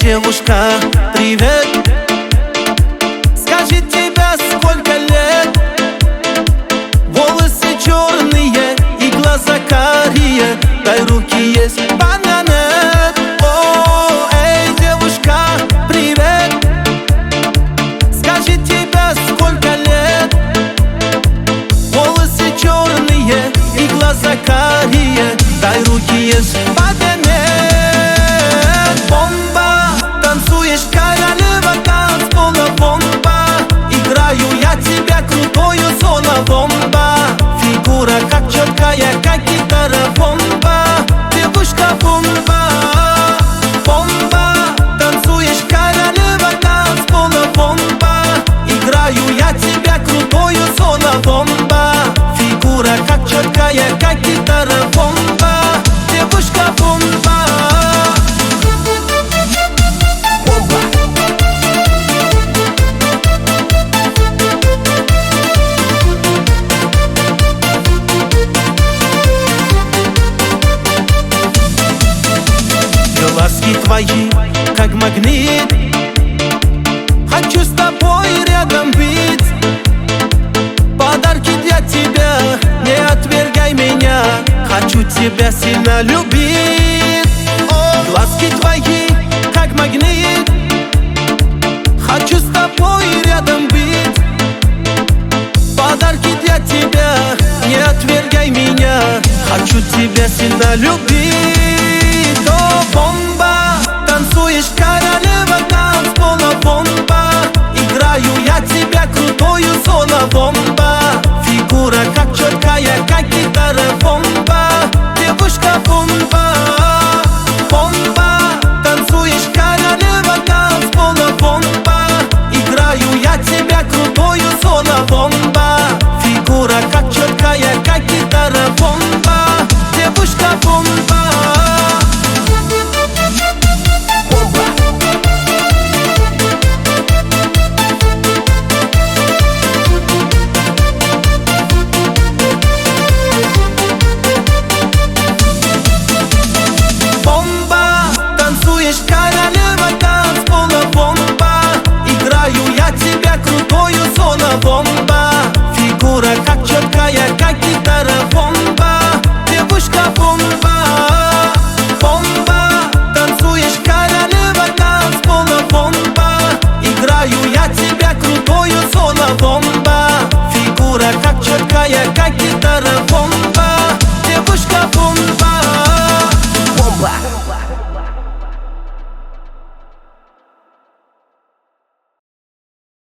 девушка, привет. Скажи, тебе сколько лет? Волосы черные и глаза карие. Дай руки, есть бананет. О, эй, девушка, привет. Скажи, тебе сколько лет? Волосы черные и глаза карие. Дай руки, есть бананет. Бомба, танцуешь королева танцпола. Бомба, играю я тебя крутою соло. Бомба, фигура как четкая, как гитара. Бомба, девушка бомба. Бомба, танцуешь королева танцпола. Бомба, играю я тебя крутою соло. Бомба, фигура как четкая, как гитара. Бомба, девушка бомба. Глазки твои, как магнит. Хочу с тобой рядом быть. Подарки для тебя, не отвергай меня. Хочу тебя сильно любить. Глазки твои, как магнит. Хочу с тобой рядом быть. Подарки для тебя, не отвергай меня. Хочу тебя сильно любить.